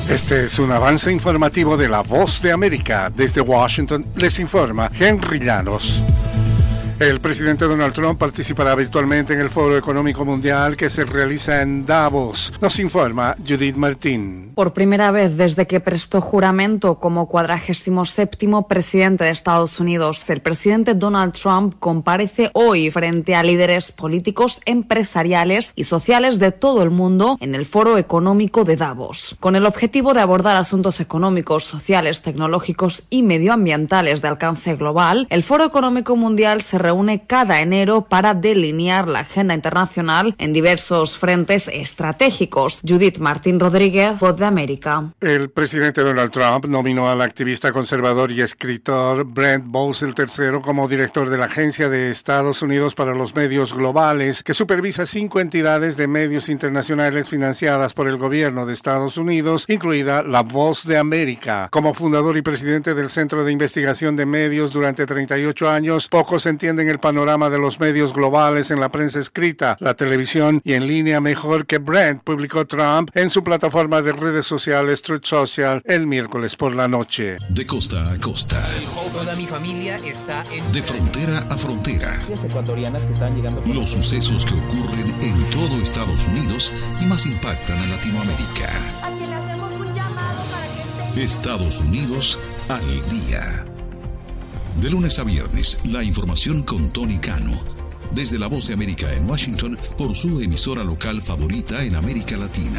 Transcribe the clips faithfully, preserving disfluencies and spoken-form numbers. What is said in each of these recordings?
Este es un avance informativo de La Voz de América. Desde Washington les informa Henry Llanos. El presidente Donald Trump participará virtualmente en el Foro Económico Mundial que se realiza en Davos. Nos informa Judith Martín. Por primera vez desde que prestó juramento como cuadragésimo séptimo presidente de Estados Unidos, el presidente Donald Trump comparece hoy frente a líderes políticos, empresariales y sociales de todo el mundo en el Foro Económico de Davos, con el objetivo de abordar asuntos económicos, sociales, tecnológicos y medioambientales de alcance global. El Foro Económico Mundial se reúne cada enero para delinear la agenda internacional en diversos frentes estratégicos. Judith Martín Rodríguez, Voz de América. El presidente Donald Trump nominó al activista conservador y escritor Brent Bozell tercero como director de la Agencia de Estados Unidos para los Medios Globales, que supervisa cinco entidades de medios internacionales financiadas por el gobierno de Estados Unidos, incluida La Voz de América. Como fundador y presidente del Centro de Investigación de Medios durante treinta y ocho años, pocos entienden el panorama de los medios globales en la prensa escrita, la televisión y en línea mejor que Brent, publicó Trump en su plataforma de redes sociales Truth Social el miércoles por la noche. De costa a costa. Toda mi familia está en... De frontera a frontera. Ecuatorianas que están llegando por... Los sucesos que ocurren en todo Estados Unidos y más impactan a Latinoamérica. A que le hacemos un llamado para que estén... Estados Unidos al día. De lunes a viernes, la información con Tony Cano. Desde La Voz de América en Washington, por su emisora local favorita en América Latina.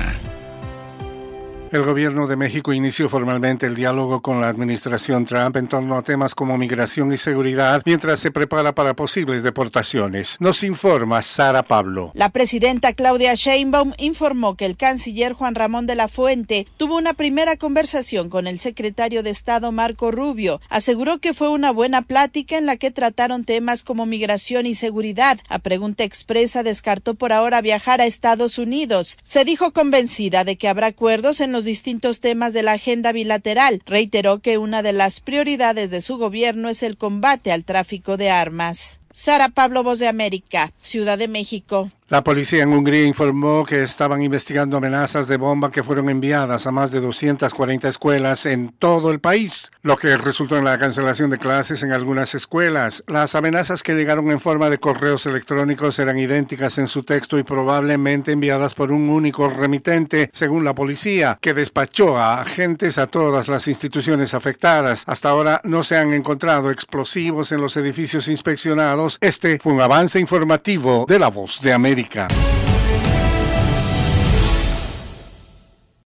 El gobierno de México inició formalmente el diálogo con la administración Trump en torno a temas como migración y seguridad, mientras se prepara para posibles deportaciones. Nos informa Sara Pablo. La presidenta Claudia Sheinbaum informó que el canciller Juan Ramón de la Fuente tuvo una primera conversación con el secretario de Estado Marco Rubio. Aseguró que fue una buena plática en la que trataron temas como migración y seguridad. A pregunta expresa, descartó por ahora viajar a Estados Unidos. Se dijo convencida de que habrá acuerdos en los distintos temas de la agenda bilateral. Reiteró que una de las prioridades de su gobierno es el combate al tráfico de armas. Sara Pablo, Voz de América, Ciudad de México. La policía en Hungría informó que estaban investigando amenazas de bomba que fueron enviadas a más de doscientas cuarenta escuelas en todo el país, lo que resultó en la cancelación de clases en algunas escuelas. Las amenazas que llegaron en forma de correos electrónicos eran idénticas en su texto y probablemente enviadas por un único remitente, según la policía, que despachó a agentes a todas las instituciones afectadas. Hasta ahora no se han encontrado explosivos en los edificios inspeccionados. Este fue un avance informativo de La Voz de América.